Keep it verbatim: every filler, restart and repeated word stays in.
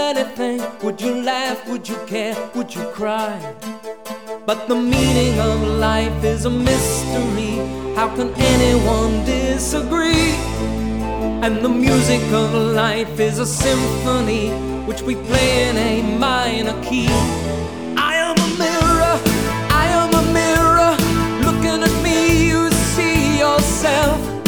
anything? Would you laugh? Would you care? Would you cry? But the meaning of life is a mystery. How can anyone disagree? And the music of life is a symphony which we play in a minor key. I am a mirror, I am a mirror. Looking at me, you see yourself.